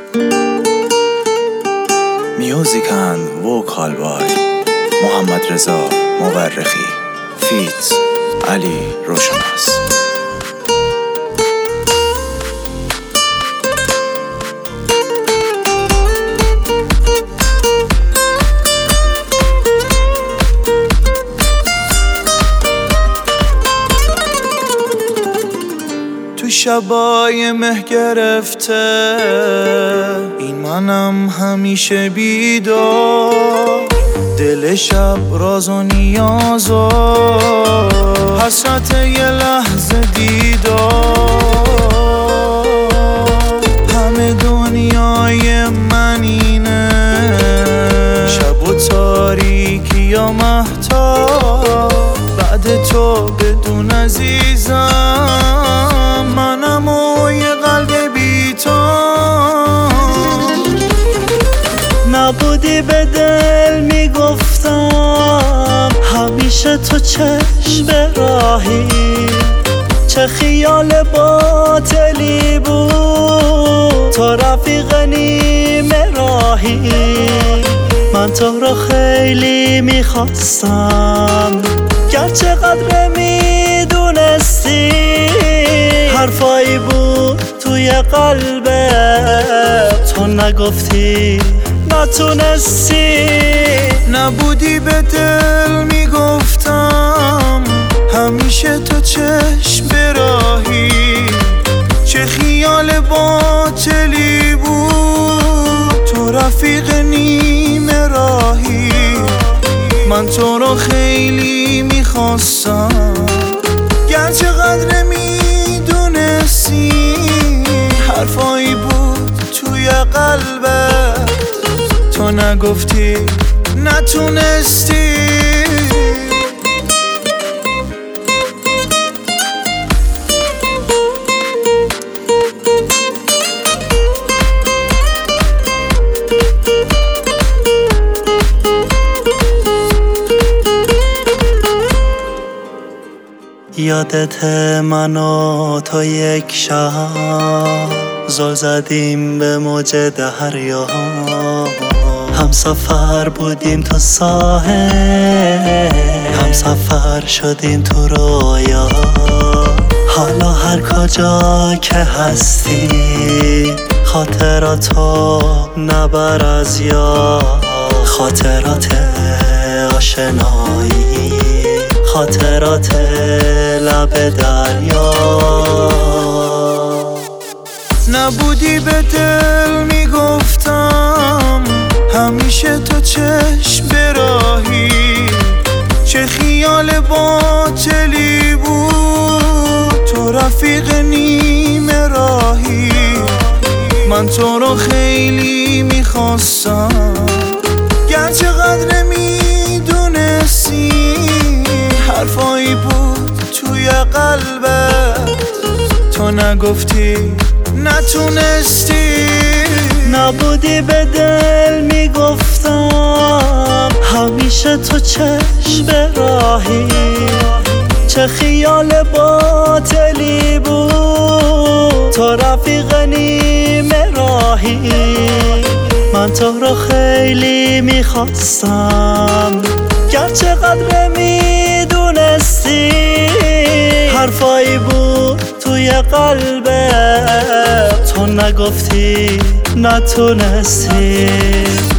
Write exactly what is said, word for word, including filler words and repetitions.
Music and vocal by محمد رضا مورخی فیت علی روشناس. تو شبای مه گرفته این منم همیشه بیدار، دل شب راز و نیاز و حسرت یه لحظه دیدار. همه دنیای من اینه، شب و تاریکی یا مهتاب، بعد تو بدون عزیزم منم و یه قلب بی‌تاب. نبودی به دل میگفتم همیشه تو چشم راهی، چه خیال باطلی بود تو رفیق نیمه راهی. من تو رو خیلی میخواستم گرچه قدر میدونستی، حرفایی بود توی قلبت تو نگفتی نتونستی. نبودی به دل میگفتم همیشه تو چشم براهی، چه خیال باطلی بود تو رفیق نیمه راهی. من تو رو خیلی میخواستم گرچه قدر میدونستی، حرفایی بود توی قلبت تو نگفتی نتونستی. یادت من و تو یک شب زل زدیم به موج دریا، هم سفر بودیم تو ساحل، هم سفر شدیم تو رویا. حالا هر کجا که هستی خاطراتو نبر از یاد، خاطرات آشنایی، خاطرات لب دریا. نبودی به دل میگفتم همیشه تو چشم براهی، چه خیال باطلی بود تو رفیق نیمه راهی. من تو رو خیلی میخواستم گرچه قدر میدونستی، حرفایی بود توی قلبت تو نگفتی نتونستی. نبودی به دل میگفتم همیشه تو چشم راهی، چه خیال باطلی بود تو رفیق نیمه راهی. من تو رو خیلی میخواستم گرچه قدر میدونستی، حرفایی بود توی قلبت تو نگفتی نتونستی.